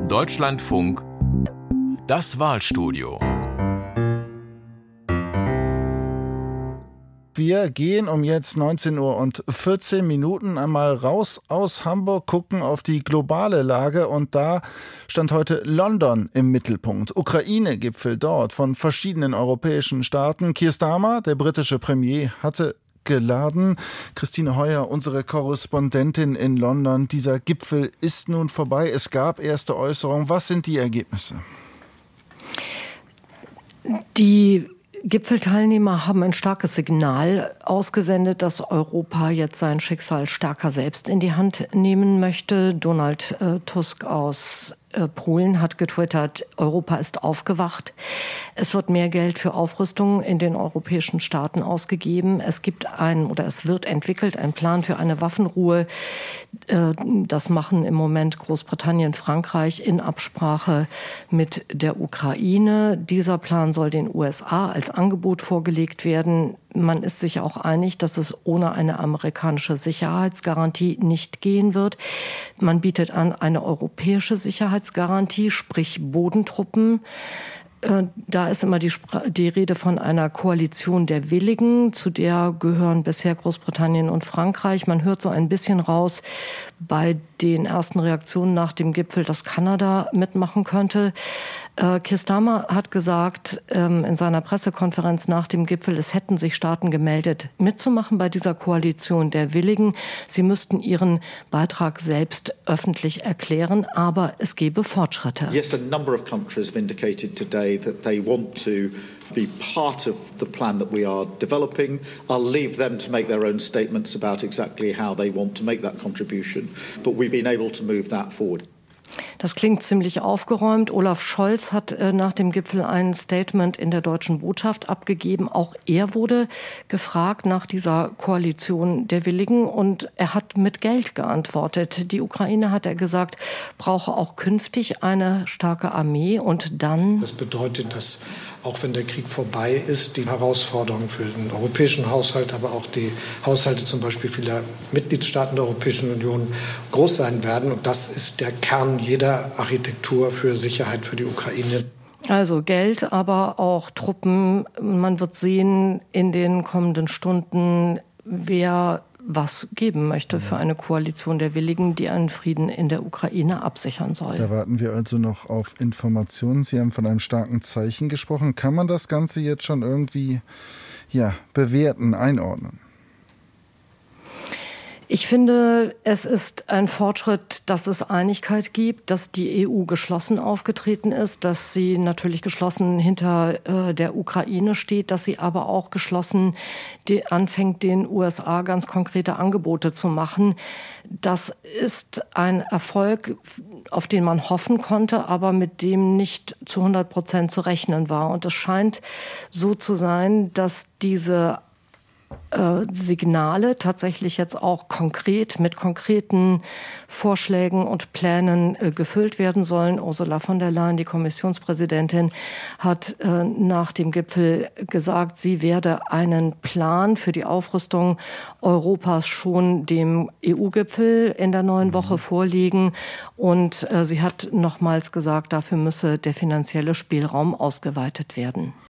Deutschlandfunk, das Wahlstudio. Wir gehen um jetzt 19:14 Uhr einmal raus aus Hamburg, gucken auf die globale Lage und da stand heute London im Mittelpunkt. Ukraine-Gipfel dort von verschiedenen europäischen Staaten. Keir Starmer, der britische Premier, hatte geladen. Christine Heuer, unsere Korrespondentin in London. Dieser Gipfel ist nun vorbei. Es gab erste Äußerungen. Was sind die Ergebnisse? Die Gipfelteilnehmer haben ein starkes Signal ausgesendet, dass Europa jetzt sein Schicksal stärker selbst in die Hand nehmen möchte. Donald Tusk aus Polen hat getwittert, Europa ist aufgewacht. Es wird mehr Geld für Aufrüstung in den europäischen Staaten ausgegeben. Es wird entwickelt ein Plan für eine Waffenruhe. Das machen im Moment Großbritannien, Frankreich in Absprache mit der Ukraine. Dieser Plan soll den USA als Angebot vorgelegt werden. Man ist sich auch einig, dass es ohne eine amerikanische Sicherheitsgarantie nicht gehen wird. Man bietet an eine europäische Sicherheitsgarantie, sprich Bodentruppen. Da ist immer die Rede von einer Koalition der Willigen, zu der gehören bisher Großbritannien und Frankreich. Man hört so ein bisschen raus bei den ersten Reaktionen nach dem Gipfel, dass Kanada mitmachen könnte. Keir Starmer hat gesagt in seiner Pressekonferenz nach dem Gipfel, es hätten sich Staaten gemeldet, mitzumachen bei dieser Koalition der Willigen. Sie müssten ihren Beitrag selbst öffentlich erklären, aber es gebe Fortschritte. Yes, a number of countries have indicated today that they want to be part of the plan that we are developing. I'll leave them to make their own statements about exactly how they want to make that contribution. But we've been able to move that forward. Das klingt ziemlich aufgeräumt. Olaf Scholz hat nach dem Gipfel ein Statement in der deutschen Botschaft abgegeben. Auch er wurde gefragt nach dieser Koalition der Willigen und er hat mit Geld geantwortet. Die Ukraine, hat er gesagt, brauche auch künftig eine starke Armee und dann... Das bedeutet, dass auch wenn der Krieg vorbei ist, die Herausforderungen für den europäischen Haushalt, aber auch die Haushalte zum Beispiel vieler Mitgliedstaaten der Europäischen Union groß sein werden. Und das ist der Kern jeder Architektur für Sicherheit für die Ukraine. Also Geld, aber auch Truppen. Man wird sehen in den kommenden Stunden, wer was geben möchte für eine Koalition der Willigen, die einen Frieden in der Ukraine absichern soll. Da warten wir also noch auf Informationen. Sie haben von einem starken Zeichen gesprochen. Kann man das Ganze jetzt schon irgendwie bewerten, einordnen? Ich finde, es ist ein Fortschritt, dass es Einigkeit gibt, dass die EU geschlossen aufgetreten ist, dass sie natürlich geschlossen hinter der Ukraine steht, dass sie aber auch geschlossen anfängt, den USA ganz konkrete Angebote zu machen. Das ist ein Erfolg, auf den man hoffen konnte, aber mit dem nicht zu 100% zu rechnen war. Und es scheint so zu sein, dass diese Signale tatsächlich jetzt auch konkret mit konkreten Vorschlägen und Plänen gefüllt werden sollen. Ursula von der Leyen, die Kommissionspräsidentin, hat nach dem Gipfel gesagt, sie werde einen Plan für die Aufrüstung Europas schon dem EU-Gipfel in der neuen Woche vorlegen. Und sie hat nochmals gesagt, dafür müsse der finanzielle Spielraum ausgeweitet werden.